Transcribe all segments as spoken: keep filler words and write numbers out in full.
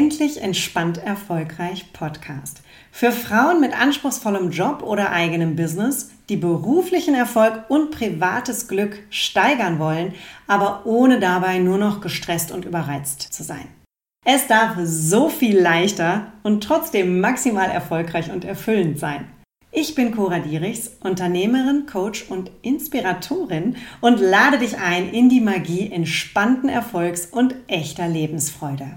Endlich entspannt erfolgreich Podcast. Für Frauen mit anspruchsvollem Job oder eigenem Business, die beruflichen Erfolg und privates Glück steigern wollen, aber ohne dabei nur noch gestresst und überreizt zu sein. Es darf so viel leichter und trotzdem maximal erfolgreich und erfüllend sein. Ich bin Cora Dierichs, Unternehmerin, Coach und Inspiratorin und lade dich ein in die Magie entspannten Erfolgs und echter Lebensfreude.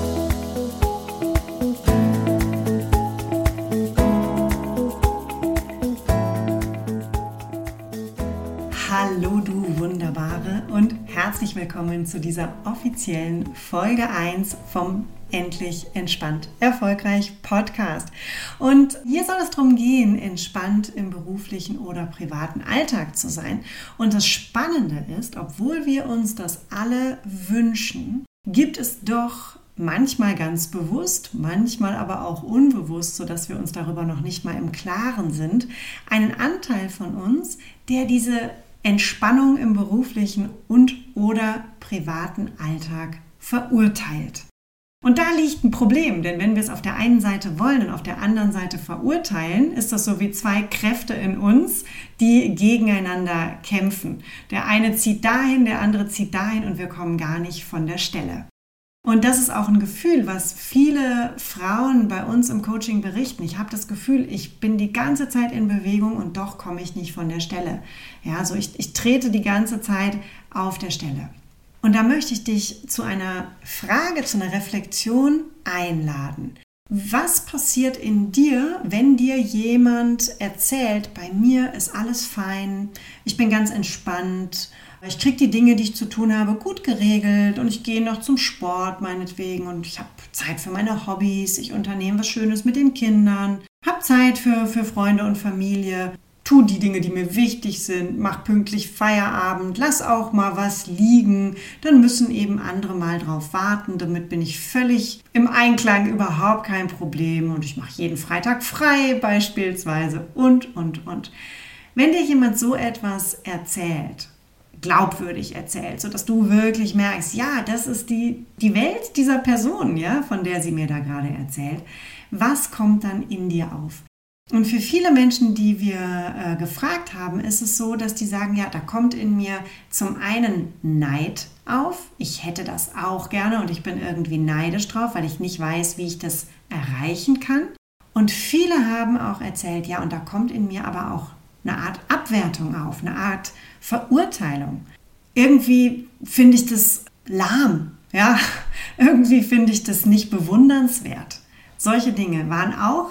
Hallo du Wunderbare und herzlich willkommen zu dieser offiziellen Folge eins vom Endlich entspannt erfolgreich Podcast. Und hier soll es darum gehen, entspannt im beruflichen oder privaten Alltag zu sein. Und das Spannende ist, obwohl wir uns das alle wünschen, gibt es doch manchmal ganz bewusst, manchmal aber auch unbewusst, sodass wir uns darüber noch nicht mal im Klaren sind, einen Anteil von uns, der diese Entspannung im beruflichen und oder privaten Alltag verurteilt. Und da liegt ein Problem, denn wenn wir es auf der einen Seite wollen und auf der anderen Seite verurteilen, ist das so wie zwei Kräfte in uns, die gegeneinander kämpfen. Der eine zieht dahin, der andere zieht dahin und wir kommen gar nicht von der Stelle. Und das ist auch ein Gefühl, was viele Frauen bei uns im Coaching berichten. Ich habe das Gefühl, ich bin die ganze Zeit in Bewegung und doch komme ich nicht von der Stelle. Ja, also ich, ich trete die ganze Zeit auf der Stelle. Und da möchte ich dich zu einer Frage, zu einer Reflexion einladen. Was passiert in dir, wenn dir jemand erzählt, bei mir ist alles fein, ich bin ganz entspannt, ich kriege die Dinge, die ich zu tun habe, gut geregelt und ich gehe noch zum Sport meinetwegen und ich habe Zeit für meine Hobbys, ich unternehme was Schönes mit den Kindern, habe Zeit für, für Freunde und Familie. Tu die Dinge, die mir wichtig sind, mach pünktlich Feierabend, lass auch mal was liegen, dann müssen eben andere mal drauf warten, damit bin ich völlig im Einklang, überhaupt kein Problem und ich mache jeden Freitag frei beispielsweise und, und, und. Wenn dir jemand so etwas erzählt, glaubwürdig erzählt, sodass du wirklich merkst, ja, das ist die, die Welt dieser Person, ja, von der sie mir da gerade erzählt, was kommt dann in dir auf? Und für viele Menschen, die wir äh, gefragt haben, ist es so, dass die sagen, ja, da kommt in mir zum einen Neid auf. Ich hätte das auch gerne und ich bin irgendwie neidisch drauf, weil ich nicht weiß, wie ich das erreichen kann. Und viele haben auch erzählt, ja, und da kommt in mir aber auch eine Art Abwertung auf, eine Art Verurteilung. Irgendwie finde ich das lahm, ja, irgendwie finde ich das nicht bewundernswert. Solche Dinge waren auch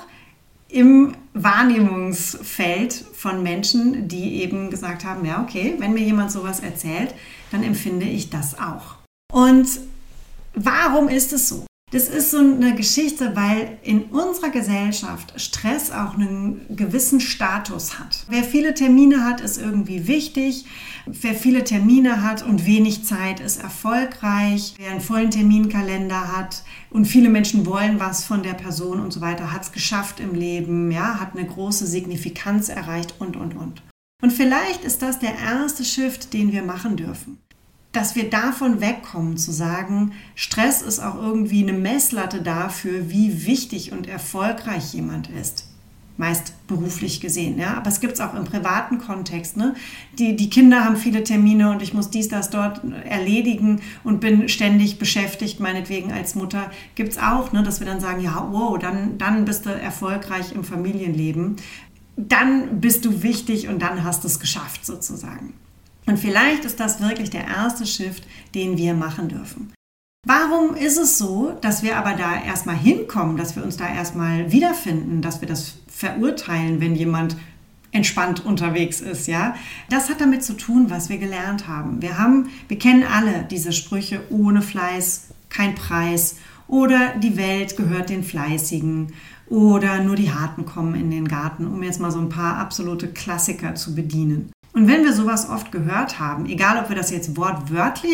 im Wahrnehmungsfeld von Menschen, die eben gesagt haben, ja okay, wenn mir jemand sowas erzählt, dann empfinde ich das auch. Und warum ist es so? Das ist so eine Geschichte, weil in unserer Gesellschaft Stress auch einen gewissen Status hat. Wer viele Termine hat, ist irgendwie wichtig. Wer viele Termine hat und wenig Zeit, ist erfolgreich. Wer einen vollen Terminkalender hat und viele Menschen wollen was von der Person und so weiter, hat es geschafft im Leben, ja, hat eine große Signifikanz erreicht und, und, und. Und vielleicht ist das der erste Shift, den wir machen dürfen. Dass wir davon wegkommen, zu sagen, Stress ist auch irgendwie eine Messlatte dafür, wie wichtig und erfolgreich jemand ist. Meist beruflich gesehen, ja. Aber es gibt es auch im privaten Kontext. Ne? Die, die Kinder haben viele Termine und ich muss dies, das, dort erledigen und bin ständig beschäftigt, meinetwegen als Mutter. Gibt es auch, ne? Dass wir dann sagen, ja, wow, dann, dann bist du erfolgreich im Familienleben. Dann bist du wichtig und dann hast du es geschafft sozusagen. Und vielleicht ist das wirklich der erste Shift, den wir machen dürfen. Warum ist es so, dass wir aber da erstmal hinkommen, dass wir uns da erstmal wiederfinden, dass wir das verurteilen, wenn jemand entspannt unterwegs ist, ja? Das hat damit zu tun, was wir gelernt haben. Wir haben, wir kennen alle diese Sprüche, ohne Fleiß kein Preis oder die Welt gehört den Fleißigen oder nur die Harten kommen in den Garten, um jetzt mal so ein paar absolute Klassiker zu bedienen. Und wenn wir sowas oft gehört haben, egal ob wir das jetzt wortwörtlich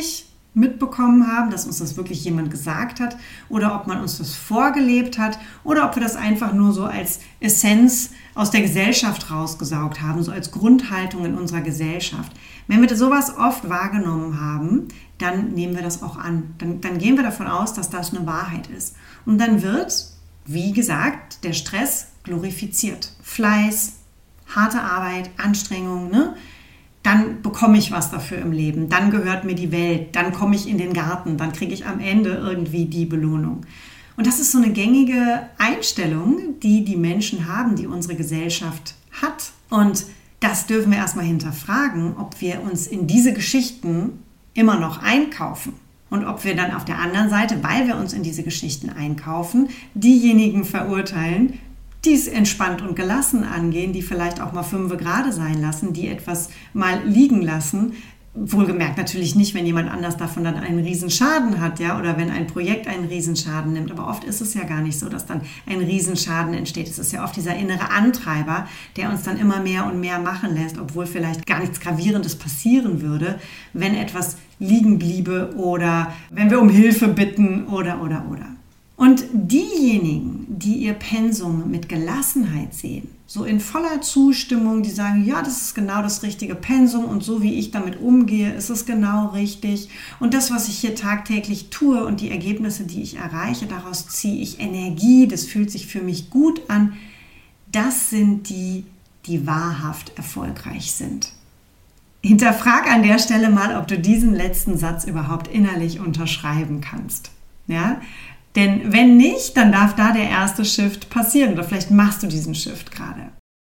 mitbekommen haben, dass uns das wirklich jemand gesagt hat oder ob man uns das vorgelebt hat oder ob wir das einfach nur so als Essenz aus der Gesellschaft rausgesaugt haben, so als Grundhaltung in unserer Gesellschaft. Wenn wir sowas oft wahrgenommen haben, dann nehmen wir das auch an. Dann, dann gehen wir davon aus, dass das eine Wahrheit ist. Und dann wird, wie gesagt, der Stress glorifiziert. Fleiß, harte Arbeit, Anstrengung, ne? Dann bekomme ich was dafür im Leben, dann gehört mir die Welt, dann komme ich in den Garten, dann kriege ich am Ende irgendwie die Belohnung. Und das ist so eine gängige Einstellung, die die Menschen haben, die unsere Gesellschaft hat. Und das dürfen wir erstmal hinterfragen, ob wir uns in diese Geschichten immer noch einkaufen. Und ob wir dann auf der anderen Seite, weil wir uns in diese Geschichten einkaufen, diejenigen verurteilen, die es entspannt und gelassen angehen, die vielleicht auch mal fünfe gerade sein lassen, die etwas mal liegen lassen. Wohlgemerkt natürlich nicht, wenn jemand anders davon dann einen Riesenschaden hat, ja, oder wenn ein Projekt einen Riesenschaden nimmt. Aber oft ist es ja gar nicht so, dass dann ein Riesenschaden entsteht. Es ist ja oft dieser innere Antreiber, der uns dann immer mehr und mehr machen lässt, obwohl vielleicht gar nichts Gravierendes passieren würde, wenn etwas liegen bliebe oder wenn wir um Hilfe bitten oder, oder, oder. Und diejenigen, die ihr Pensum mit Gelassenheit sehen, so in voller Zustimmung, die sagen, ja, das ist genau das richtige Pensum und so wie ich damit umgehe, ist es genau richtig. Und das, was ich hier tagtäglich tue und die Ergebnisse, die ich erreiche, daraus ziehe ich Energie, das fühlt sich für mich gut an. Das sind die, die wahrhaft erfolgreich sind. Hinterfrag an der Stelle mal, ob du diesen letzten Satz überhaupt innerlich unterschreiben kannst. Ja? Denn wenn nicht, dann darf da der erste Shift passieren oder vielleicht machst du diesen Shift gerade.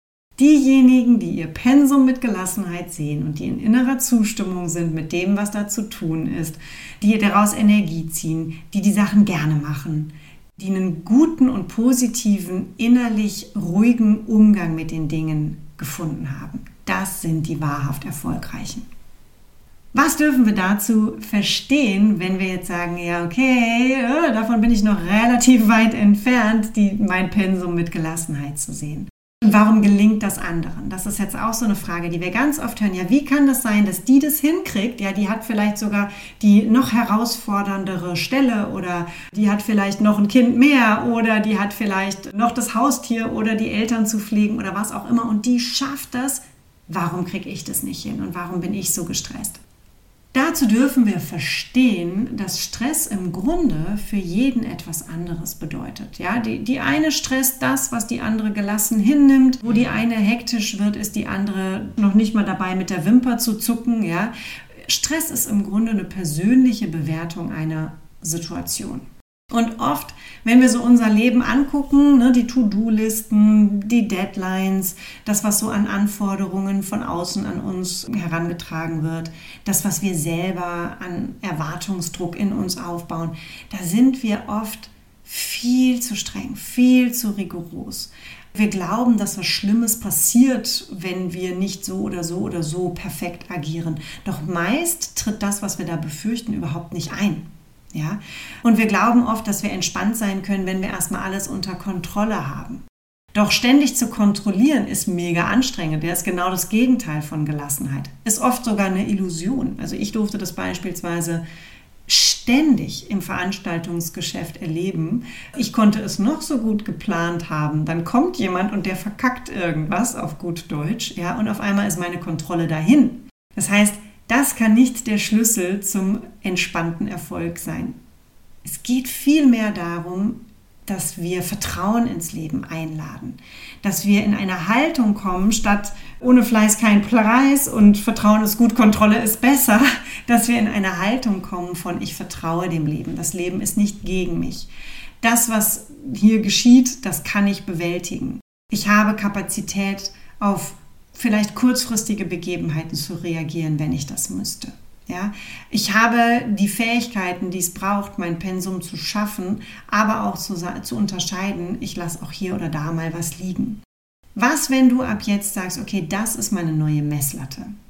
Diejenigen, die ihr Pensum mit Gelassenheit sehen und die in innerer Zustimmung sind mit dem, was da zu tun ist, die daraus Energie ziehen, die die Sachen gerne machen, die einen guten und positiven, innerlich ruhigen Umgang mit den Dingen gefunden haben. Das sind die wahrhaft Erfolgreichen. Was dürfen wir dazu verstehen, wenn wir jetzt sagen, ja okay, davon bin ich noch relativ weit entfernt, die, mein Pensum mit Gelassenheit zu sehen. Und warum gelingt das anderen? Das ist jetzt auch so eine Frage, die wir ganz oft hören. Ja, wie kann das sein, dass die das hinkriegt? Ja, die hat vielleicht sogar die noch herausforderndere Stelle oder die hat vielleicht noch ein Kind mehr oder die hat vielleicht noch das Haustier oder die Eltern zu pflegen oder was auch immer und die schafft das. Warum kriege ich das nicht hin und warum bin ich so gestresst? Dazu dürfen wir verstehen, dass Stress im Grunde für jeden etwas anderes bedeutet. Ja, die, die eine stresst das, was die andere gelassen hinnimmt. Wo die eine hektisch wird, ist die andere noch nicht mal dabei, mit der Wimper zu zucken. Ja. Stress ist im Grunde eine persönliche Bewertung einer Situation. Und oft, wenn wir so unser Leben angucken, ne, die To-Do-Listen, die Deadlines, das, was so an Anforderungen von außen an uns herangetragen wird, das, was wir selber an Erwartungsdruck in uns aufbauen, da sind wir oft viel zu streng, viel zu rigoros. Wir glauben, dass was Schlimmes passiert, wenn wir nicht so oder so oder so perfekt agieren. Doch meist tritt das, was wir da befürchten, überhaupt nicht ein. Ja? Und wir glauben oft, dass wir entspannt sein können, wenn wir erstmal alles unter Kontrolle haben. Doch ständig zu kontrollieren ist mega anstrengend. Der ist genau das Gegenteil von Gelassenheit. Ist oft sogar eine Illusion. Also ich durfte das beispielsweise ständig im Veranstaltungsgeschäft erleben. Ich konnte es noch so gut geplant haben. Dann kommt jemand und der verkackt irgendwas auf gut Deutsch. Ja? Und auf einmal ist meine Kontrolle dahin. Das heißt, das kann nicht der Schlüssel zum entspannten Erfolg sein. Es geht vielmehr darum, dass wir Vertrauen ins Leben einladen, dass wir in eine Haltung kommen, statt ohne Fleiß kein Preis und Vertrauen ist gut, Kontrolle ist besser, dass wir in eine Haltung kommen von ich vertraue dem Leben, das Leben ist nicht gegen mich. Das, was hier geschieht, das kann ich bewältigen. Ich habe Kapazität auf vielleicht kurzfristige Begebenheiten zu reagieren, wenn ich das müsste. Ja? Ich habe die Fähigkeiten, die es braucht, mein Pensum zu schaffen, aber auch zu, zu unterscheiden, ich lasse auch hier oder da mal was liegen. Was, wenn du ab jetzt sagst, okay, das ist meine neue Messlatte?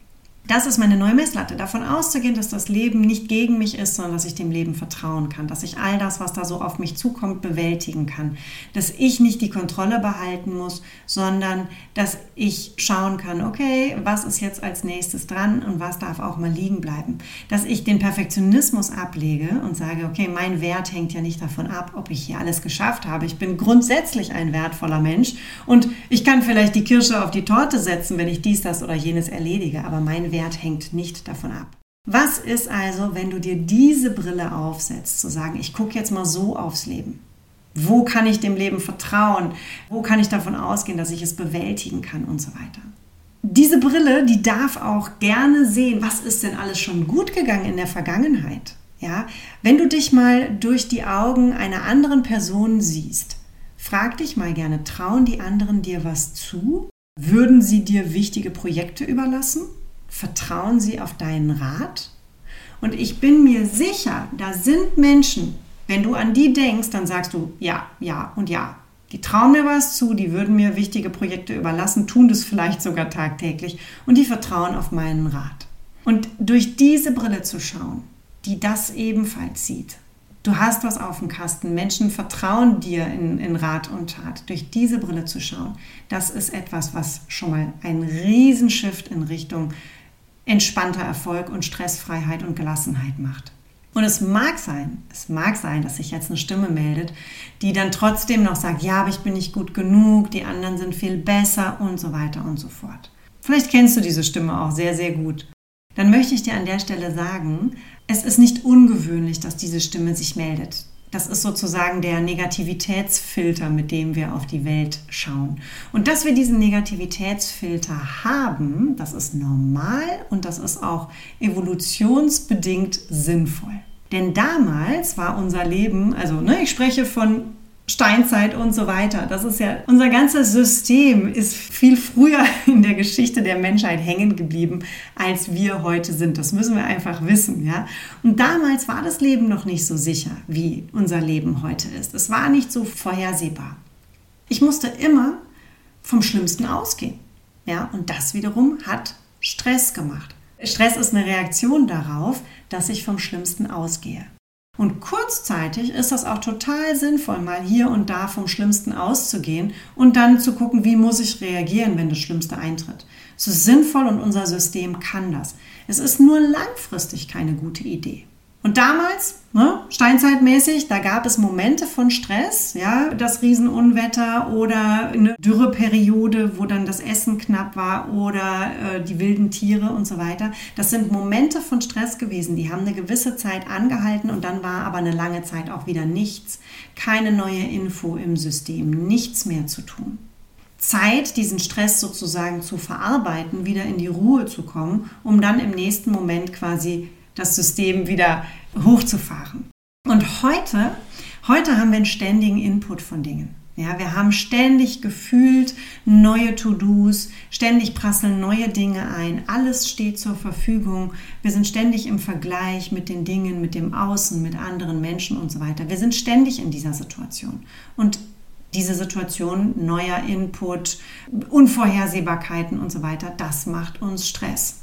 Das ist meine neue Messlatte, davon auszugehen, dass das Leben nicht gegen mich ist, sondern dass ich dem Leben vertrauen kann, dass ich all das, was da so auf mich zukommt, bewältigen kann, dass ich nicht die Kontrolle behalten muss, sondern dass ich schauen kann, okay, was ist jetzt als nächstes dran und was darf auch mal liegen bleiben, dass ich den Perfektionismus ablege und sage, okay, mein Wert hängt ja nicht davon ab, ob ich hier alles geschafft habe. Ich bin grundsätzlich ein wertvoller Mensch und ich kann vielleicht die Kirsche auf die Torte setzen, wenn ich dies, das oder jenes erledige, aber mein Wert Wert hängt nicht davon ab. Was ist also, wenn du dir diese Brille aufsetzt, zu sagen, ich gucke jetzt mal so aufs Leben? Wo kann ich dem Leben vertrauen? Wo kann ich davon ausgehen, dass ich es bewältigen kann und so weiter? Diese Brille, die darf auch gerne sehen, was ist denn alles schon gut gegangen in der Vergangenheit? Ja, wenn du dich mal durch die Augen einer anderen Person siehst, frag dich mal gerne, trauen die anderen dir was zu? Würden sie dir wichtige Projekte überlassen? Vertrauen sie auf deinen Rat? Und ich bin mir sicher, da sind Menschen, wenn du an die denkst, dann sagst du ja, ja und ja. Die trauen mir was zu, die würden mir wichtige Projekte überlassen, tun das vielleicht sogar tagtäglich und die vertrauen auf meinen Rat. Und durch diese Brille zu schauen, die das ebenfalls sieht, du hast was auf dem Kasten, Menschen vertrauen dir in, in Rat und Tat, durch diese Brille zu schauen, das ist etwas, was schon mal einen Riesenshift in Richtung entspannter Erfolg und Stressfreiheit und Gelassenheit macht. Und es mag sein, es mag sein, dass sich jetzt eine Stimme meldet, die dann trotzdem noch sagt, ja, aber ich bin nicht gut genug, die anderen sind viel besser und so weiter und so fort. Vielleicht kennst du diese Stimme auch sehr, sehr gut. Dann möchte ich dir an der Stelle sagen, es ist nicht ungewöhnlich, dass diese Stimme sich meldet. Das ist sozusagen der Negativitätsfilter, mit dem wir auf die Welt schauen. Und dass wir diesen Negativitätsfilter haben, das ist normal und das ist auch evolutionsbedingt sinnvoll. Denn damals war unser Leben, also ne, ich spreche von Steinzeit und so weiter. Das ist ja, unser ganzes System ist viel früher in der Geschichte der Menschheit hängen geblieben, als wir heute sind. Das müssen wir einfach wissen, ja. Und damals war das Leben noch nicht so sicher, wie unser Leben heute ist. Es war nicht so vorhersehbar. Ich musste immer vom Schlimmsten ausgehen, ja. Und das wiederum hat Stress gemacht. Stress ist eine Reaktion darauf, dass ich vom Schlimmsten ausgehe. Und kurzzeitig ist das auch total sinnvoll, mal hier und da vom Schlimmsten auszugehen und dann zu gucken, wie muss ich reagieren, wenn das Schlimmste eintritt. Es ist sinnvoll und unser System kann das. Es ist nur langfristig keine gute Idee. Und damals, ne, steinzeitmäßig, da gab es Momente von Stress, ja, das Riesenunwetter oder eine Dürreperiode, wo dann das Essen knapp war oder äh, die wilden Tiere und so weiter. Das sind Momente von Stress gewesen, die haben eine gewisse Zeit angehalten und dann war aber eine lange Zeit auch wieder nichts. Keine neue Info im System, nichts mehr zu tun. Zeit, diesen Stress sozusagen zu verarbeiten, wieder in die Ruhe zu kommen, um dann im nächsten Moment quasi das System wieder hochzufahren. Und heute, heute haben wir einen ständigen Input von Dingen. Ja, wir haben ständig gefühlt neue To-Dos, ständig prasseln neue Dinge ein, alles steht zur Verfügung. Wir sind ständig im Vergleich mit den Dingen, mit dem Außen, mit anderen Menschen und so weiter. Wir sind ständig in dieser Situation. Und diese Situation, neuer Input, Unvorhersehbarkeiten und so weiter, das macht uns Stress.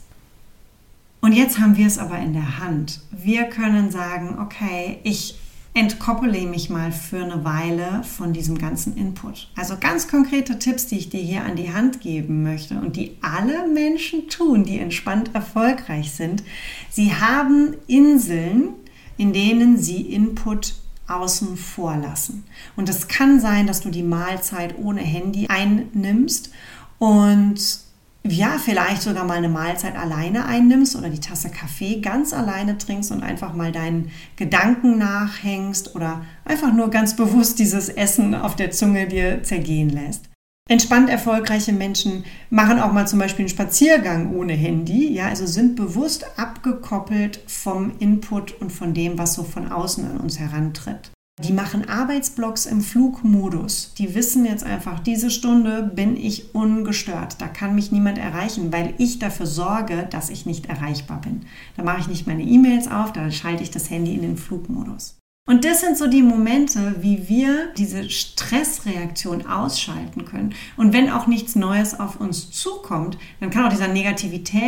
Und jetzt haben wir es aber in der Hand. Wir können sagen, okay, ich entkoppele mich mal für eine Weile von diesem ganzen Input. Also ganz konkrete Tipps, die ich dir hier an die Hand geben möchte und die alle Menschen tun, die entspannt erfolgreich sind. Sie haben Inseln, in denen sie Input außen vor lassen. Und es kann sein, dass du die Mahlzeit ohne Handy einnimmst und ja, vielleicht sogar mal eine Mahlzeit alleine einnimmst oder die Tasse Kaffee ganz alleine trinkst und einfach mal deinen Gedanken nachhängst oder einfach nur ganz bewusst dieses Essen auf der Zunge dir zergehen lässt. Entspannt erfolgreiche Menschen machen auch mal zum Beispiel einen Spaziergang ohne Handy, ja, also sind bewusst abgekoppelt vom Input und von dem, was so von außen an uns herantritt. Die machen Arbeitsblocks im Flugmodus. Die wissen jetzt einfach, diese Stunde bin ich ungestört. Da kann mich niemand erreichen, weil ich dafür sorge, dass ich nicht erreichbar bin. Da mache ich nicht meine E-Mails auf, da schalte ich das Handy in den Flugmodus. Und das sind so die Momente, wie wir diese Stressreaktion ausschalten können. Und wenn auch nichts Neues auf uns zukommt, dann kann auch dieser Negativitätsfilter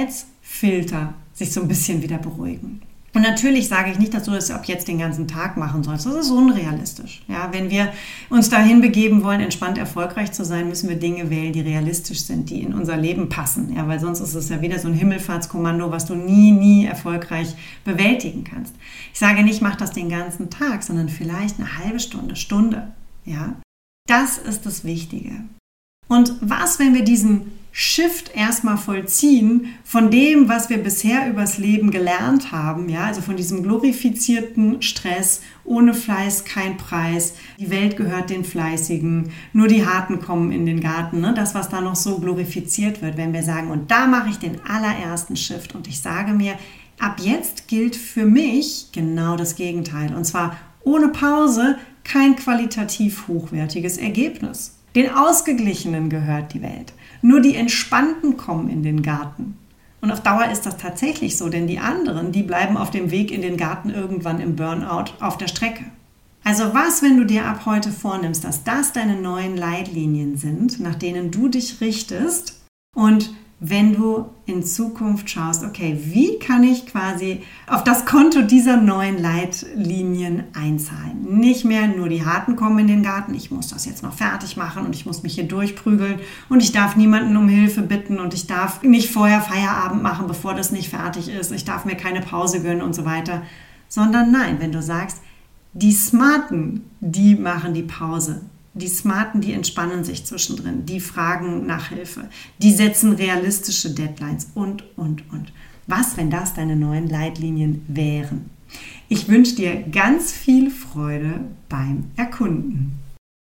Filter sich so ein bisschen wieder beruhigen. Und natürlich sage ich nicht, dass du das ab jetzt den ganzen Tag machen sollst. Das ist unrealistisch. Ja, wenn wir uns dahin begeben wollen, entspannt erfolgreich zu sein, müssen wir Dinge wählen, die realistisch sind, die in unser Leben passen. Ja, weil sonst ist es ja wieder so ein Himmelfahrtskommando, was du nie, nie erfolgreich bewältigen kannst. Ich sage nicht, mach das den ganzen Tag, sondern vielleicht eine halbe Stunde, Stunde. Ja, das ist das Wichtige. Und was, wenn wir diesen Shift erstmal vollziehen von dem, was wir bisher übers Leben gelernt haben, ja, also von diesem glorifizierten Stress, ohne Fleiß kein Preis, die Welt gehört den Fleißigen, nur die Harten kommen in den Garten, ne? Das, was da noch so glorifiziert wird, wenn wir sagen, und da mache ich den allerersten Shift und ich sage mir, ab jetzt gilt für mich genau das Gegenteil und zwar ohne Pause kein qualitativ hochwertiges Ergebnis. Den Ausgeglichenen gehört die Welt. Nur die Entspannten kommen in den Garten. Und auf Dauer ist das tatsächlich so, denn die anderen, die bleiben auf dem Weg in den Garten irgendwann im Burnout auf der Strecke. Also was, wenn du dir ab heute vornimmst, dass das deine neuen Leitlinien sind, nach denen du dich richtest und wenn du in Zukunft schaust, okay, wie kann ich quasi auf das Konto dieser neuen Leitlinien einzahlen? Nicht mehr nur die Harten kommen in den Garten, ich muss das jetzt noch fertig machen und ich muss mich hier durchprügeln und ich darf niemanden um Hilfe bitten und ich darf nicht vorher Feierabend machen, bevor das nicht fertig ist, ich darf mir keine Pause gönnen und so weiter. Sondern nein, wenn du sagst, die Smarten, die machen die Pause. Die Smarten, die entspannen sich zwischendrin, die fragen nach Hilfe, die setzen realistische Deadlines und, und, und. Was, wenn das deine neuen Leitlinien wären? Ich wünsche dir ganz viel Freude beim Erkunden.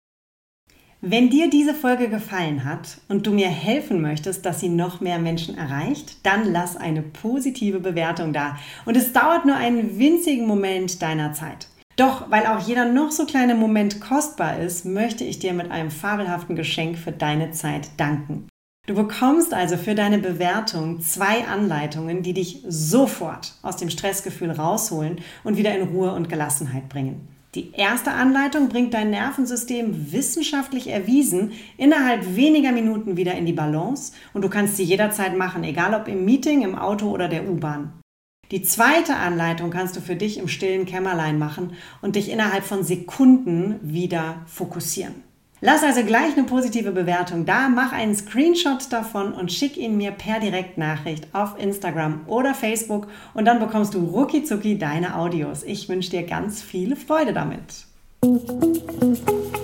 Wenn dir diese Folge gefallen hat und du mir helfen möchtest, dass sie noch mehr Menschen erreicht, dann lass eine positive Bewertung da. Und es dauert nur einen winzigen Moment deiner Zeit. Doch weil auch jeder noch so kleine Moment kostbar ist, möchte ich dir mit einem fabelhaften Geschenk für deine Zeit danken. Du bekommst also für deine Bewertung zwei Anleitungen, die dich sofort aus dem Stressgefühl rausholen und wieder in Ruhe und Gelassenheit bringen. Die erste Anleitung bringt dein Nervensystem wissenschaftlich erwiesen innerhalb weniger Minuten wieder in die Balance und du kannst sie jederzeit machen, egal ob im Meeting, im Auto oder der U-Bahn. Die zweite Anleitung kannst du für dich im stillen Kämmerlein machen und dich innerhalb von Sekunden wieder fokussieren. Lass also gleich eine positive Bewertung da, mach einen Screenshot davon und schick ihn mir per Direktnachricht auf Instagram oder Facebook und dann bekommst du rucki zucki deine Audios. Ich wünsche dir ganz viel Freude damit.